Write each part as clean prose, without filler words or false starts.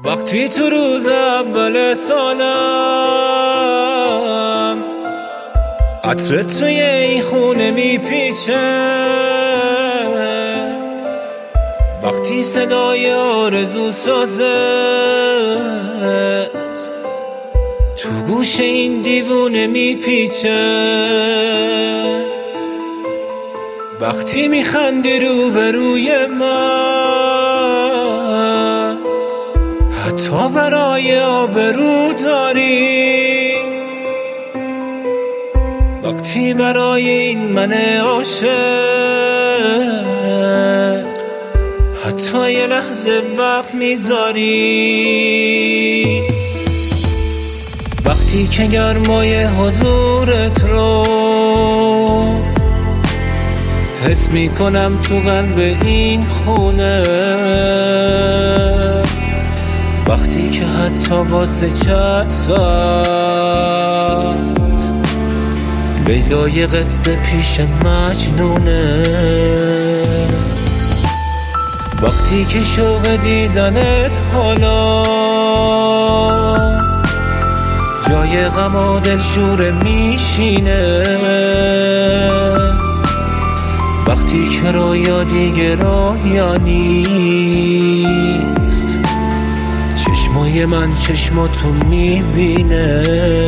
وقتی تو روز اول سالم عطر توی این خونه میپیچه، وقتی صدای آرزو سازت تو گوش این دیوونه میپیچه، وقتی میخندی روبروی من حتی برای آبرو داری، وقتی برای این من عاشق حتی یه لحظه وقت میذاری، وقتی که گرمای حضورت رو حس میکنم تو قلب این خونه، وقتی که حتی واسه چند ساعت لیلای قصه پیش مجنونه، وقتی که شوق دیدنت حالا جای غم و دلشوره میشینه، وقتی که رویا دیگه رویا نیست چشمای من چشماتو میبینه.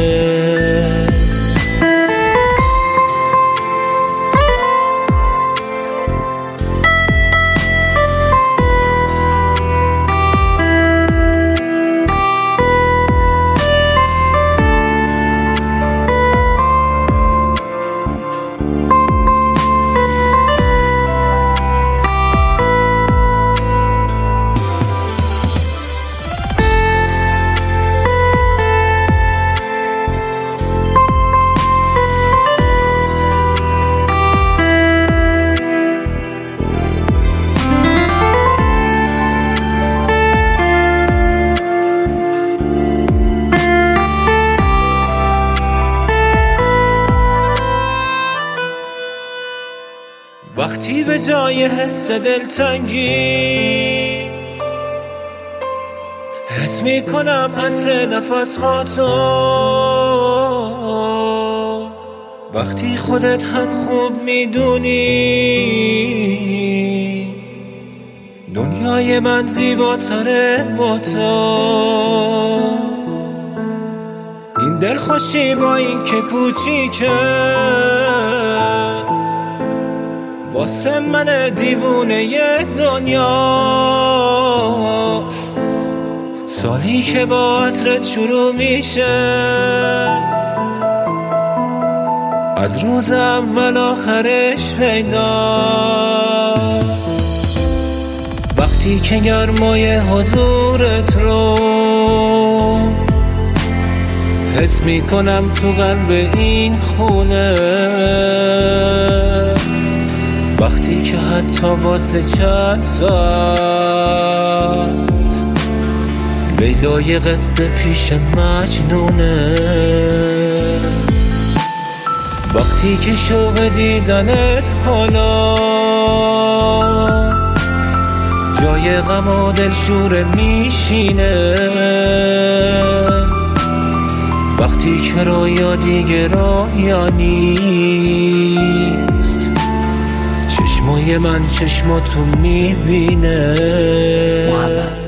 وقتی به جای حس دلتنگی حس میکنم عطر نفس هاتو، وقتی خودت هم خوب میدونی دنیای من زیباتره با تو، این دلخوشی با این که کوچیکه واسه من دیوونه ی دنیاست، سالی که با عطرت شروع میشه از روز اول آخرش پیداست، وقتی که گرمای حضورت رو حس میکنم تو قلب این خونه، وقتی که حتی واسه چند ساعت لیلای قصه پیش مجنونه، وقتی که شوق دیدنت حالا جای غم و دلشوره میشینه، وقتی که رویا دیگه رویا نیست چشمای من چشماتو میبینه.